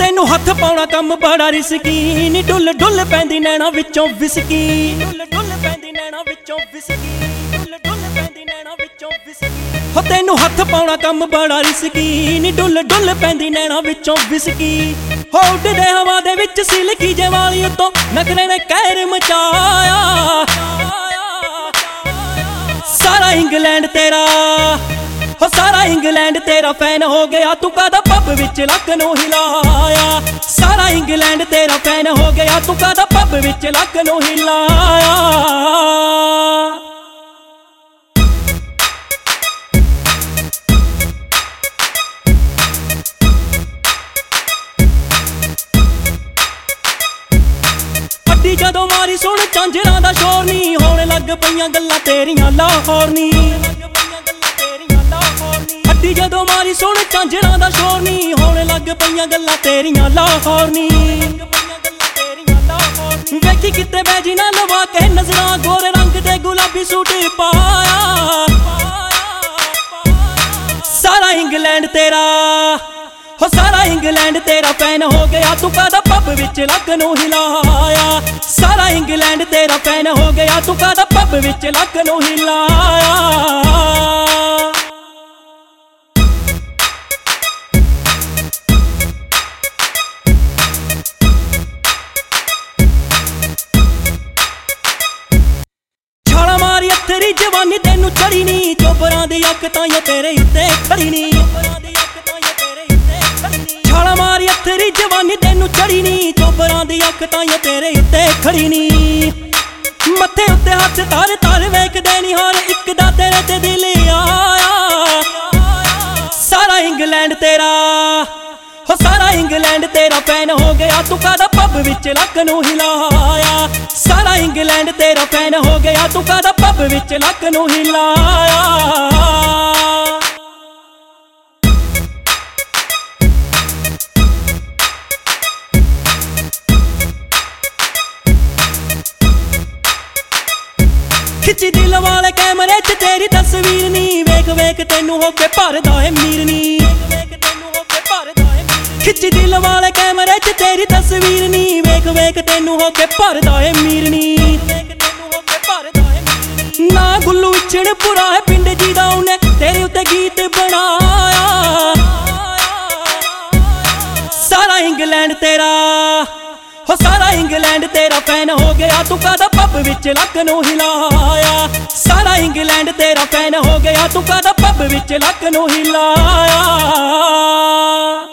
ਤੈਨੂੰ ਹੱਥ ਪਾਉਣਾ ਕੰਮ ਬੜਾ ਰਿਸਕੀ ਨੀ ਡੁੱਲ ਡੁੱਲ ਪੈਂਦੀ ਨੈਣਾ ਵਿੱਚੋਂ ਵਿਸਕੀ ਡੁੱਲ ਡੁੱਲ ਪੈਂਦੀ ਨੈਣਾ ਵਿੱਚੋਂ ਵਿਸਕੀ ਡੁੱਲ ਡੁੱਲ ਪੈਂਦੀ ਨੈਣਾ ਵਿੱਚੋਂ ਵਿਸਕੀ ਹੋ ਤੈਨੂੰ ਹੱਥ ਪਾਉਣਾ ਕੰਮ ਬੜਾ ਰਿਸਕੀ ਨੀ ਡੁੱਲ ਡੁੱਲ ਪੈਂਦੀ ਨੈਣਾ ਵਿੱਚੋਂ ਵਿਸਕੀ ਹੋ ਉੱਡਦੇ ਹਵਾ ਦੇ ਵਿੱਚ ਸਿਲਕੀ ਜੇ ਵਾਲੀ ਉੱਤੋਂ ਨਖਰੇ ਨੇ ਕਹਿਰ ਮਚਾਇਆ ਸਾਰਾ ਇੰਗਲੈਂਡ ਤੇਰਾ ਹੋ ਸਾਰਾ ਇੰਗਲੈਂਡ ਤੇਰਾ ਫੈਨ ਹੋ ਗਿਆ ਤੂੰ ਕਾਹਦਾ ਪੱਬ ਵਿੱਚ ਲੱਕ ਨੂੰ ਹਿਲਾਇਆ ਸਾਰਾ ਇੰਗਲੈਂਡ ਤੇਰਾ ਫੈਨ ਹੋ ਗਿਆ ਤੂੰ ਕਾਹਦਾ ਪੱਬ ਵਿੱਚ ਲੱਕ ਨੂੰ ਹਿਲਾਇਆ ਅੱਡੀ ਜਦੋਂ ਮਾਰੀ ਸੁਣ ਝਾਂਜਰਾਂ ਦਾ ਸ਼ੋਰ ਨੀ ਹੋਣ ਲੱਗ ਪਈਆਂ ਗੱਲਾਂ ਤੇਰੀਆਂ ਲਾਹੌਰ ਨੀ ਅੱਡੀ ਜਦੋਂ ਮਾਰੀ ਸੁਣ ਝਾਂਜਰਾਂ ਦਾ ਸ਼ੋਰ ਨੀ ਹੋਣ ਲੱਗ ਪਈਆਂ ਗੱਲਾਂ ਤੇਰੀਆਂ ਲਾਹੌਰ ਨੀ ਵੇਖੀ ਕਿਤੇ ਬੈਜੀ ਨਾ ਲਵਾ ਕੇ ਨਜ਼ਰਾਂ ਗੋਰੇ ਰੰਗ ਦੇ ਗੁਲਾਬੀ ਸੂਟ ਪਾਇਆ ਸਾਰਾ ਇੰਗਲੈਂਡ ਤੇਰਾ ਹੋ ਸਾਰਾ ਇੰਗਲੈਂਡ ਤੇਰਾ ਫੈਨ ਹੋ ਗਿਆ ਤੂੰ ਕਾਹਦਾ ਪੱਬ ਵਿੱਚ ਲੱਕ ਨੂੰ ਹਿਲਾਇਆ ਸਾਰਾ ਇੰਗਲੈਂਡ ਤੇਰਾ ਫੈਨ ਹੋ ਗਿਆ ਤੂੰ ਕਾਹਦਾ ਪੱਬ ਵਿੱਚ ਲੱਕ ਨੂੰ ਹਿਲਾਇਆ ਛਾਲਾ ਮਾਰੀ ਅੱਥਰੀ ਜਵਾਨੀ ਤੈਨੂੰ ਚੜੀ ਨੀ ਚੋਬਰਾਂ ਦੀ ਅੱਖ ਤਾਂ ਤੇਰੇ ਉੱਤੇ ਖੜੀ ਨੀ ਛਾਲਾ ਮਾਰੀ ਅੱਥਰੀ ਜਵਾਨੀ ਤੈਨੂੰ ਚੜੀ ਨੀ ਚੋਬਰਾਂ ਦੀ ਅੱਖ ਤਾਂ ਤੇਰੇ ਉੱਤੇ ਖੜੀ ਨੀ ਮੱਥੇ ਉੱਤੇ ਹੱਥ ਧਰ ਧਰ ਵੇਖਦੇ ਨੀ ਹਰ ਇੱਕ ਦਾ ਤੇਰੇ ਤੇ ਦਿਲ ਆਇਆ ਸਾਰਾ ਇੰਗਲੈਂਡ ਤੇਰਾ ਹੋ ਸਾਰਾ ਇੰਗਲੈਂਡ ਤੇਰਾ ਫੈਨ ਹੋ ਗਿਆ ਤੂੰ ਕਾਹਦਾ ਪੱਬ ਵਿੱਚ ਲੱਕ ਨੂੰ ਹਿਲਾਇਆ ਸਾਰਾ ਇੰਗਲੈਂਡ ਤੇਰਾ ਫੈਨ ਹੋ ਗਿਆ ਤੂੰ ਕਾਹਦਾ ਪੱਬ ਵਿੱਚ ਲੱਕ ਨੂੰ ਹਿਲਾਇਆ ਖਿੱਚੀ ਦਿਲ ਵਾਲੇ ਕੈਮਰੇ 'ਚ ਤੇਰੀ ਤਸਵੀਰ ਨੀ ਵੇਖ ਵੇਖ ਤੈਨੂੰ ਹੋ ਕੇ ਭਰਦਾ ਏ ਮੀਰ ਨੀ ਖਿੱਚੀ ਦਿਲ ਵਾਲੇ ਕੈਮਰੇ 'ਚ ਤੇਰੀ ਤਸਵੀਰ ਨੀ ਵੇਖ ਵੇਖ ਤੈਨੂੰ ਹੋ ਕੇ ਭਰਦਾ ਏ ਮੀਰ ਨੀ ਨਾ ਗੁੱਲੂ ਵਿਛੜ ਪੁਰਾ ਹੈ ਪਿੰਡ ਜੀ ਦਾ ਉਹਨੇ ਤੇਰੇ ਉੱਤੇ ਗੀਤ ਬਣਾਇਆ ਸਾਰਾ ਇੰਗਲੈਂਡ ਤੇਰਾ ਹੋ ਸਾਰਾ ਇੰਗਲੈਂਡ ਤੇਰਾ ਫੈਨ ਹੋ ਗਿਆ ਤੂੰ ਕਾਹਦਾ ਪੱਬ ਵਿੱਚ ਲੱਕ ਨੂੰ ਹਿਲਾਇਆ ਸਾਰਾ ਇੰਗਲੈਂਡ ਤੇਰਾ ਫੈਨ ਹੋ ਗਿਆ ਤੂੰ ਕਾਹਦਾ ਪੱਬ ਵਿੱਚ ਲੱਕ ਨੂੰ ਹਿਲਾਇਆ